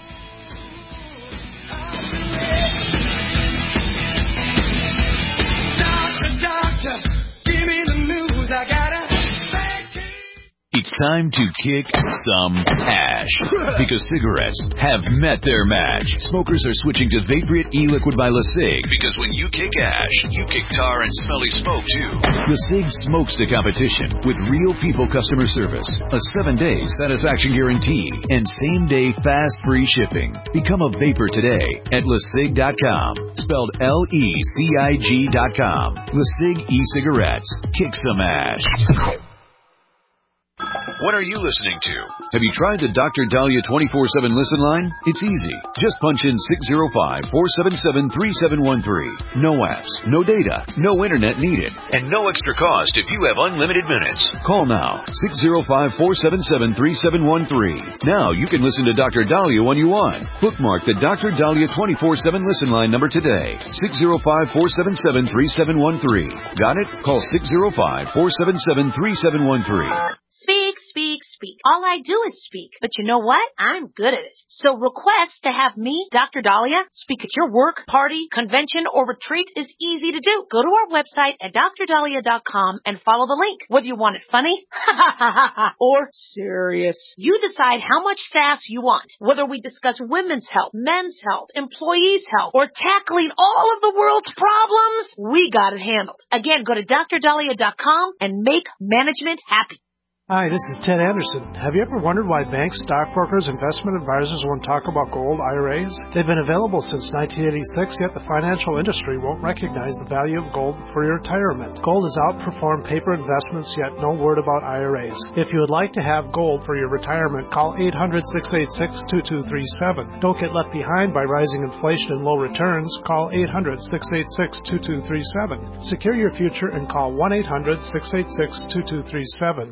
Doctor, doctor, give me the news. I gotta. It's time to kick some ash because cigarettes have met their match. Smokers are switching to Vaporite e-liquid by LeSig because when you kick ash, you kick tar and smelly smoke too. LeSig smokes the competition with real people customer service, a seven-day satisfaction guarantee, and same-day fast free shipping. Become a vapor today at lesig dot com, spelled L E C I G dot com. LeSig e-cigarettes. Kick some ash. What are you listening to? Have you tried the Doctor Dahlia twenty-four seven listen line? It's easy. Just punch in six zero five, four seven seven, three seven one three. No apps, no data, no internet needed. And no extra cost if you have unlimited minutes. Call now, six zero five, four seven seven, three seven one three. Now you can listen to Doctor Dahlia when you want. Bookmark the Doctor Dahlia twenty-four seven listen line number today. six zero five, four seven seven, three seven one three. Got it? Call six zero five, four seven seven, three seven one three. Speak, speak, speak. All I do is speak. But you know what? I'm good at it. So request to have me, Doctor Dahlia, speak at your work, party, convention, or retreat is easy to do. Go to our website at D R dahlia dot com and follow the link. Whether you want it funny or serious, you decide how much sass you want. Whether we discuss women's health, men's health, employees' health, or tackling all of the world's problems, we got it handled. Again, go to D R dahlia dot com and make management happy. Hi, this is Ted Anderson. Have you ever wondered why banks, stockbrokers, investment advisors won't talk about gold I R As? They've been available since nineteen eighty-six, yet the financial industry won't recognize the value of gold for your retirement. Gold has outperformed paper investments, yet no word about I R As. If you would like to have gold for your retirement, call eight hundred, six eight six, two two three seven. Don't get left behind by rising inflation and low returns. Call eight hundred, six eight six, two two three seven. Secure your future and call one eight hundred, six eight six, two two three seven.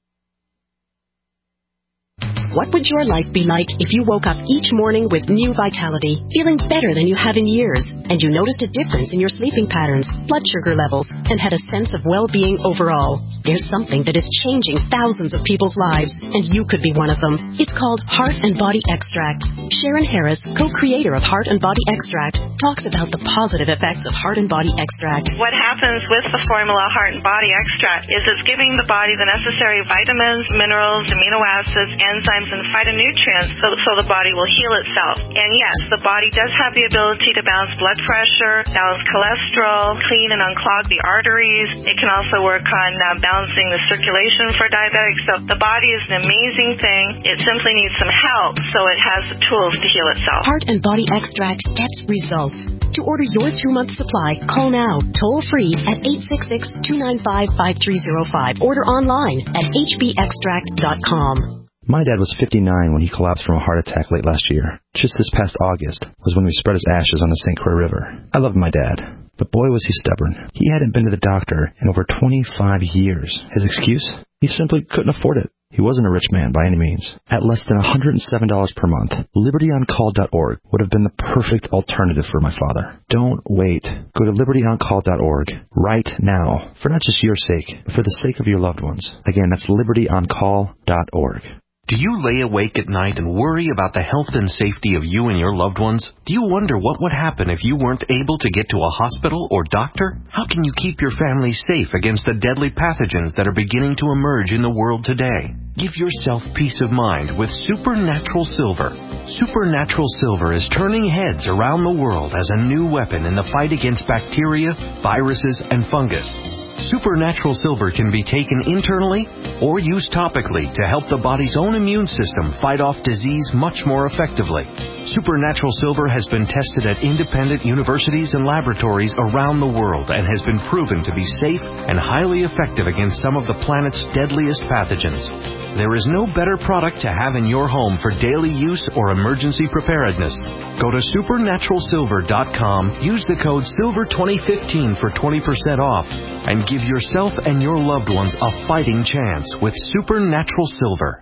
What would your life be like if you woke up each morning with new vitality, feeling better than you have in years, and you noticed a difference in your sleeping patterns, blood sugar levels, and had a sense of well-being overall? There's something that is changing thousands of people's lives, and you could be one of them. It's called Heart and Body Extract. Sharon Harris, co-creator of Heart and Body Extract, talks about the positive effects of Heart and Body Extract. What happens with the formula Heart and Body Extract is it's giving the body the necessary vitamins, minerals, amino acids, enzymes, and phytonutrients so, so the body will heal itself. And yes, the body does have the ability to balance blood pressure, balance cholesterol, clean and unclog the arteries. It can also work on uh, balancing the circulation for diabetics. So the body is an amazing thing. It simply needs some help so it has the tools to heal itself. Heart and Body Extract gets results. To order your two-month supply, call now, toll-free at eight six six, two nine five, five three zero five. Order online at h b extract dot com. My dad was fifty-nine when he collapsed from a heart attack late last year. Just this past August was when we spread his ashes on the Saint Croix River. I loved my dad, but boy was he stubborn. He hadn't been to the doctor in over twenty-five years. His excuse? He simply couldn't afford it. He wasn't a rich man by any means. At less than one hundred seven dollars per month, liberty on call dot org would have been the perfect alternative for my father. Don't wait. Go to liberty on call dot org right now, for not just your sake, but for the sake of your loved ones. Again, that's liberty on call dot org. Do you lay awake at night and worry about the health and safety of you and your loved ones? Do you wonder what would happen if you weren't able to get to a hospital or doctor? How can you keep your family safe against the deadly pathogens that are beginning to emerge in the world today? Give yourself peace of mind with Supernatural Silver. Supernatural Silver is turning heads around the world as a new weapon in the fight against bacteria, viruses, and fungus. Supernatural Silver can be taken internally or used topically to help the body's own immune system fight off disease much more effectively. Supernatural Silver has been tested at independent universities and laboratories around the world and has been proven to be safe and highly effective against some of the planet's deadliest pathogens. There is no better product to have in your home for daily use or emergency preparedness. Go to supernatural silver dot com, use the code silver twenty fifteen for twenty percent off, and give yourself and your loved ones a fighting chance with Supernatural Silver.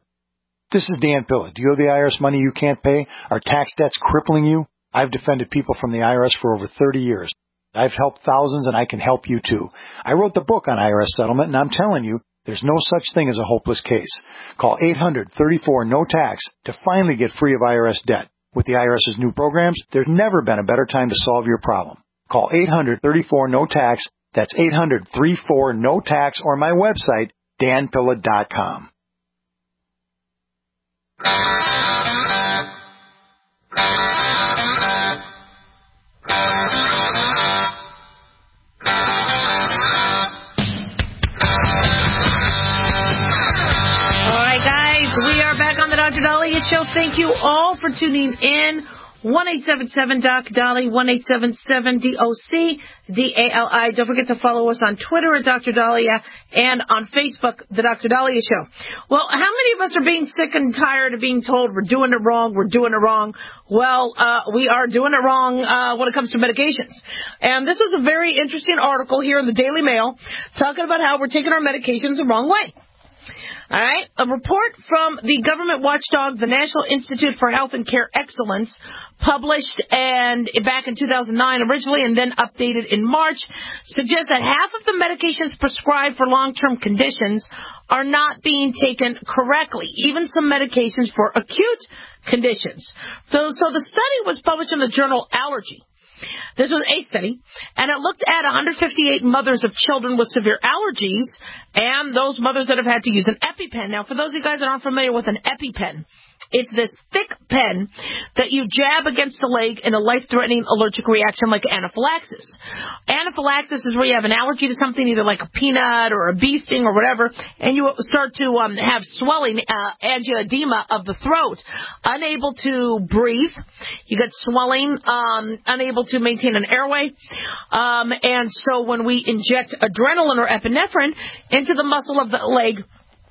This is Dan Pilla. Do you owe the I R S money you can't pay? Are tax debts crippling you? I've defended people from the I R S for over thirty years. I've helped thousands, and I can help you too. I wrote the book on I R S settlement, and I'm telling you, there's no such thing as a hopeless case. Call eight hundred, thirty-four, no tax to finally get free of I R S debt. With the IRS's new programs, there's never been a better time to solve your problem. Call eight hundred, thirty-four, no tax. That's eight hundred, thirty-four, no tax, or my website, dan pilla dot com. All right, guys, we are back on the Doctor Dahlia Show. Thank you all for tuning in. one eight seven seven doc Dolly, one eight seven seven D O C D A L I. Don't forget to follow us on Twitter at Doctor Dahlia and on Facebook, The Doctor Dahlia Show. Well, how many of us are being sick and tired of being told we're doing it wrong, we're doing it wrong? Well, uh, we are doing it wrong uh, when it comes to medications. And this was a very interesting article here in the Daily Mail talking about how we're taking our medications the wrong way. All right. A report from the government watchdog, the National Institute for Health and Care Excellence, published and back in two thousand nine originally and then updated in March, suggests that half of the medications prescribed for long-term conditions are not being taken correctly, even some medications for acute conditions. So, so the study was published in the journal Allergy. This was a study, and it looked at one hundred fifty-eight mothers of children with severe allergies and those mothers that have had to use an EpiPen. Now, for those of you guys that aren't familiar with an EpiPen, it's this thick pen that you jab against the leg in a life-threatening allergic reaction like anaphylaxis. Anaphylaxis is where you have an allergy to something, either like a peanut or a bee sting or whatever, and you start to um, have swelling, uh, angioedema of the throat, unable to breathe. You get swelling, um, unable to maintain an airway. Um, and so when we inject adrenaline or epinephrine into the muscle of the leg,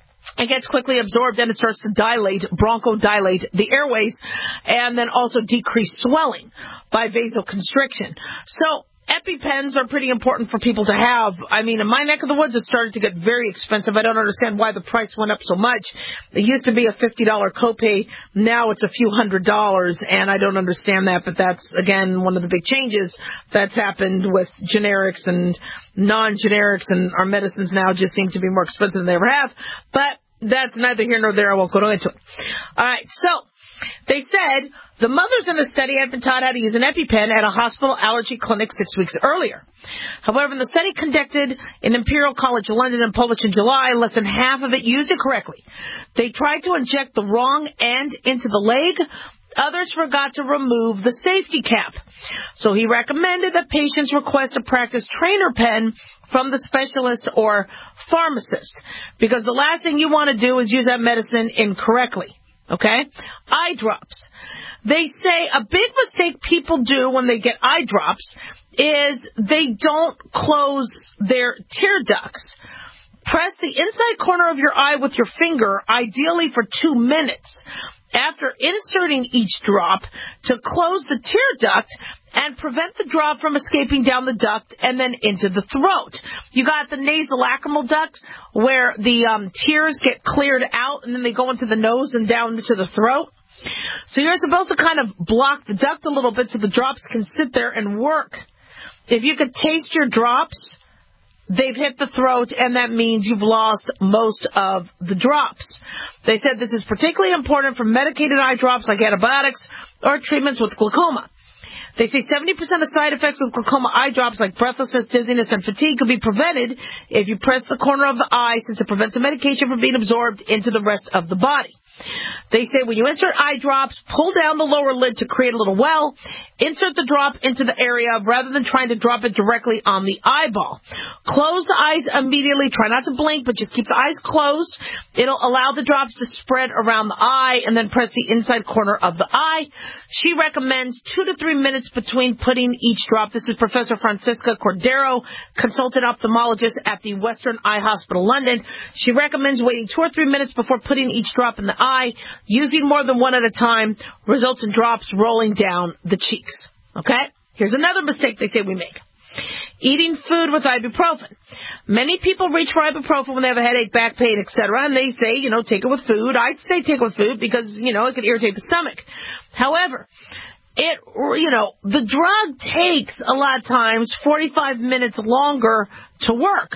it gets quickly absorbed and it starts to dilate, bronchodilate the airways, and then also decrease swelling by vasoconstriction. So EpiPens are pretty important for people to have. I mean, in my neck of the woods, it started to get very expensive. I don't understand why the price went up so much. It used to be a fifty dollars copay. Now it's a few hundred dollars, and I don't understand that. But that's, again, one of the big changes that's happened with generics and non-generics, and our medicines now just seem to be more expensive than they ever have. But that's neither here nor there. I won't go into it. All right, so they said the mothers in the study had been taught how to use an EpiPen at a hospital allergy clinic six weeks earlier. However, in the study conducted in Imperial College London and published in July, less than half of it used it correctly. They tried to inject the wrong end into the leg. Others forgot to remove the safety cap. So he recommended that patients request a practice trainer pen from the specialist or pharmacist, because the last thing you want to do is use that medicine incorrectly. Okay? Eye drops. They say a big mistake people do when they get eye drops is they don't close their tear ducts. Press the inside corner of your eye with your finger, ideally for two minutes, after inserting each drop to close the tear duct and prevent the drop from escaping down the duct and then into the throat. You got the nasolacrimal duct where the um, tears get cleared out and then they go into the nose and down into the throat. So you're supposed to kind of block the duct a little bit so the drops can sit there and work. If you could taste your drops, they've hit the throat, and that means you've lost most of the drops. They said this is particularly important for medicated eye drops like antibiotics or treatments with glaucoma. They say seventy percent of side effects with glaucoma eye drops like breathlessness, dizziness, and fatigue could be prevented if you press the corner of the eye, since it prevents the medication from being absorbed into the rest of the body. They say when you insert eye drops, pull down the lower lid to create a little well. Insert the drop into the area rather than trying to drop it directly on the eyeball. Close the eyes immediately. Try not to blink, but just keep the eyes closed. It'll allow the drops to spread around the eye, and then press the inside corner of the eye. She recommends two to three minutes between putting each drop. This is Professor Francisca Cordero, consultant ophthalmologist at the Western Eye Hospital, London. She recommends waiting two or three minutes before putting each drop in the eye. Using more than one at a time results in drops rolling down the cheeks. Okay? Here's another mistake they say we make. Eating food with ibuprofen. Many people reach for ibuprofen when they have a headache, back pain, et cetera, and they say, you know, take it with food. I'd say take it with food because, you know, it could irritate the stomach. However, it, you know, the drug takes a lot of times forty-five minutes longer to work.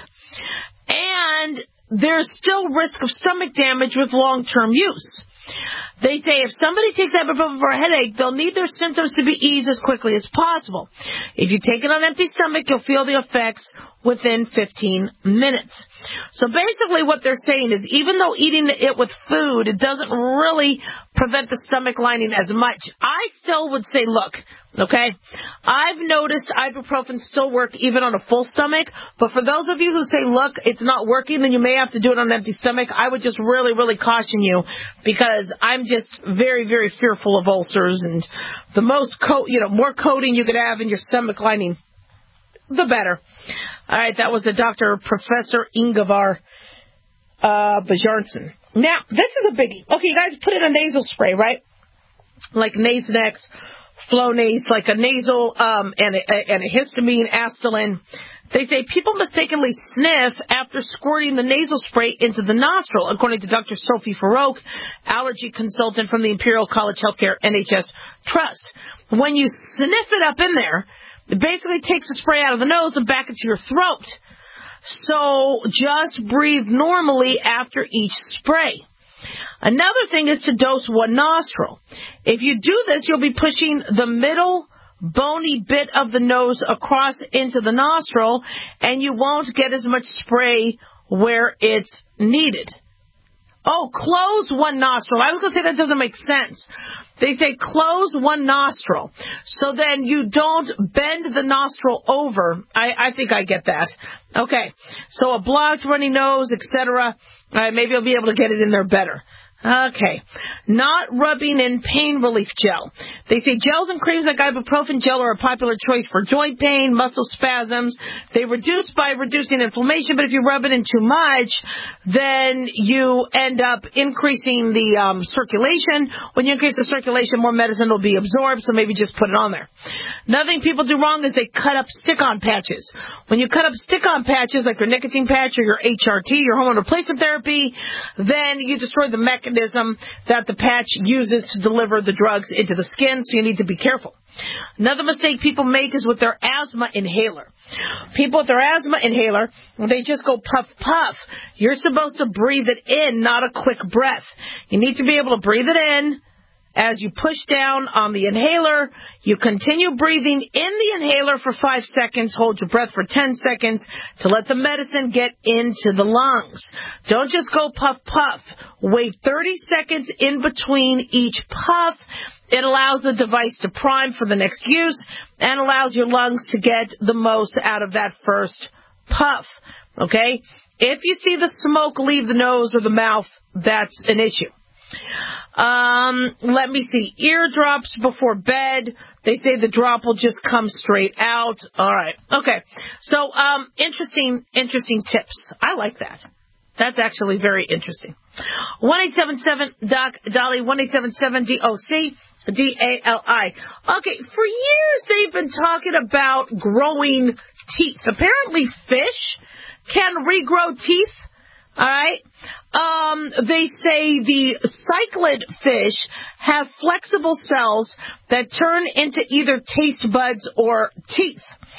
And there's still risk of stomach damage with long-term use. They say if somebody takes ibuprofen for a headache, they'll need their symptoms to be eased as quickly as possible. If you take it on empty stomach, you'll feel the effects within fifteen minutes. So basically what they're saying is even though eating it with food, it doesn't really prevent the stomach lining as much. I still would say, look, Okay? I've noticed ibuprofen still work even on a full stomach, but for those of you who say, look, it's not working, then you may have to do it on an empty stomach. I would just really, really caution you because I'm just very, very fearful of ulcers, and the most coat, you know, more coating you could have in your stomach lining, the better. All right, that was the Doctor Professor Ingvar uh, Bjarnson. Now, this is a biggie. Okay, you guys put in a nasal spray, right? Like Nasonex, Flonase, like a nasal um, and, a, and a histamine, Astelin. They say people mistakenly sniff after squirting the nasal spray into the nostril, according to Doctor Sophie Farouk, allergy consultant from the Imperial College Healthcare N H S Trust. When you sniff it up in there, it basically takes the spray out of the nose and back into your throat. So just breathe normally after each spray. Another thing is to dose one nostril. If you do this, you'll be pushing the middle bony bit of the nose across into the nostril, and you won't get as much spray where it's needed. Oh, close one nostril. I was going to say that doesn't make sense. They say close one nostril. So then you don't bend the nostril over. I, I think I get that. Okay. So a blocked, runny nose, et cetera. All right, maybe I'll be able to get it in there better. Okay. Not rubbing in pain relief gel. They say gels and creams like ibuprofen gel are a popular choice for joint pain, muscle spasms. They reduce by reducing inflammation, but if you rub it in too much, then you end up increasing the um, circulation. When you increase the circulation, more medicine will be absorbed, so maybe just put it on there. Another thing people do wrong is they cut up stick-on patches. When you cut up stick-on patches, like your nicotine patch or your H R T, your hormone replacement therapy, then you destroy the mechanism that the patch uses to deliver the drugs into the skin, so you need to be careful. Another mistake people make is with their asthma inhaler. People with their asthma inhaler, they just go puff, puff. You're supposed to breathe it in, not a quick breath. You need to be able to breathe it in. As you push down on the inhaler, you continue breathing in the inhaler for five seconds, hold your breath for ten seconds to let the medicine get into the lungs. Don't just go puff, puff. Wait thirty seconds in between each puff. It allows the device to prime for the next use and allows your lungs to get the most out of that first puff. Okay? If you see the smoke leave the nose or the mouth, that's an issue. Um, let me see. Eardrops before bed. They say the drop will just come straight out. All right. Okay. So, um, interesting, interesting tips. I like that. That's actually very interesting. one eight seven seven doc Dolly, one eight seven seven D O C D A L I. Okay, for years they've been talking about growing teeth. Apparently fish can regrow teeth. All right. Um, they say the cichlid fish have flexible cells that turn into either taste buds or teeth.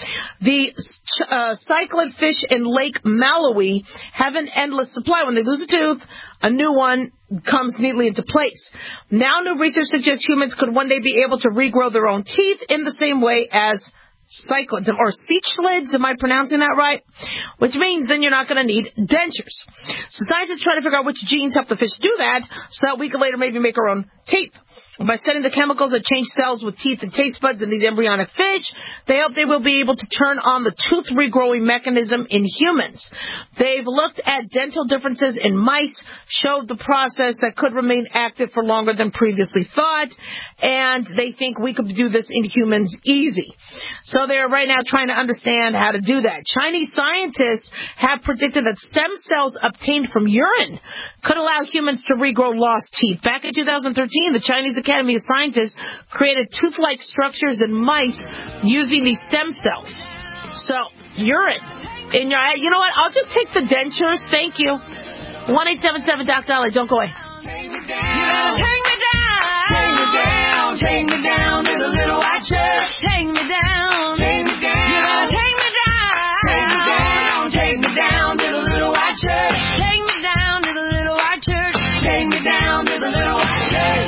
The uh, cichlid fish in Lake Malawi have an endless supply. When they lose a tooth, a new one comes neatly into place. Now new research suggests humans could one day be able to regrow their own teeth in the same way as cyclids, or cichlids, am I pronouncing that right? Which means then you're not going to need dentures. So scientists try to figure out which genes help the fish do that, so that we can later maybe make our own teeth. By studying the chemicals that change cells with teeth and taste buds in these embryonic fish, they hope they will be able to turn on the tooth regrowing mechanism in humans. They've looked at dental differences in mice, showed the process that could remain active for longer than previously thought, and they think we could do this in humans easy. So they're right now trying to understand how to do that. Chinese scientists have predicted that stem cells obtained from urine could allow humans to regrow lost teeth. Back in two thousand thirteen, the Chinese Academy of Sciences created tooth-like structures in mice using these stem cells. So, urine. In your, you know what? I'll just take the dentures. Thank you. one eight seven seven doc Dolly. Don't go away. Take me down. Take me down. Take me down. Take me down to the little white church. Take me down. Take me down. You gotta take me down. Take me down. Take me down to the little white church. Take me down to the little white church. Take me down to the little white church.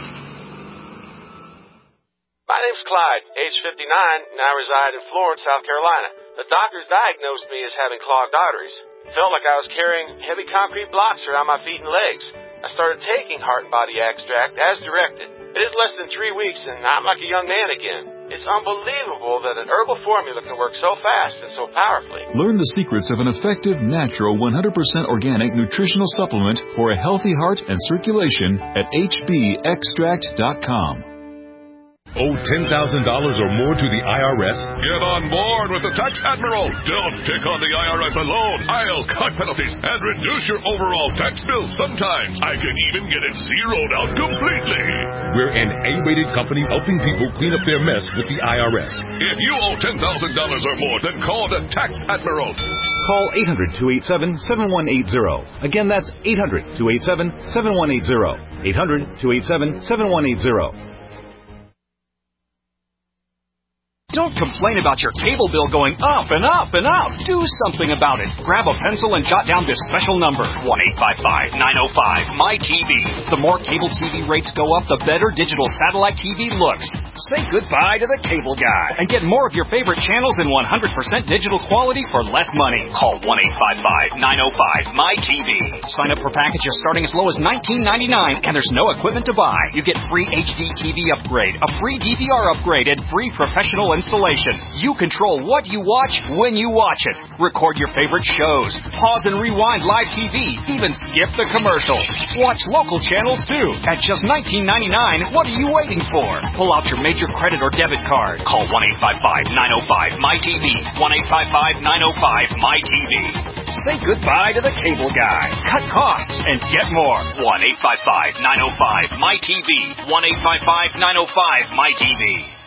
My name's Clyde, age fifty-nine, and I reside in Florence, South Carolina. The doctors diagnosed me as having clogged arteries. Felt like I was carrying heavy concrete blocks around my feet and legs. I started taking Heart and Body Extract as directed. It is less than three weeks and I'm like a young man again. It's unbelievable that an herbal formula can work so fast and so powerfully. Learn the secrets of an effective, natural, one hundred percent organic nutritional supplement for a healthy heart and circulation at H B extract dot com. Owe ten thousand dollars or more to the I R S? Get on board with the Tax Admiral. Don't take on the I R S alone. I'll cut penalties and reduce your overall tax bill. Sometimes I can even get it zeroed out completely. We're an A-rated company helping people clean up their mess with the I R S. If you owe ten thousand dollars or more, then call the Tax Admiral. Call eight hundred, two eight seven, seven one eight zero. Again, that's eight hundred, two eight seven, seven one eight zero. eight hundred, two eight seven, seven one eight zero. Don't complain about your cable bill going up and up and up. Do something about it. Grab a pencil and jot down this special number, one eight five five, nine oh five, M Y T V. The more cable T V rates go up, the better digital satellite T V looks. Say goodbye to the cable guy and get more of your favorite channels in one hundred percent digital quality for less money. Call one eight five five, nine oh five, M Y T V. Sign up for packages starting as low as nineteen ninety-nine, and there's no equipment to buy. You get free H D T V upgrade, a free D V R upgrade, and free professional installation. You control what you watch when you watch it. Record your favorite shows. Pause and rewind live T V. Even skip the commercials. Watch local channels too. At just nineteen ninety-nine, what are you waiting for? Pull out your major credit or debit card. Call one eight five five, nine oh five, M Y T V. one eight five five, nine oh five, M Y T V. Say goodbye to the cable guy. Cut costs and get more. one eight five five, nine oh five, M Y T V. one eight five five, nine oh five, M Y T V.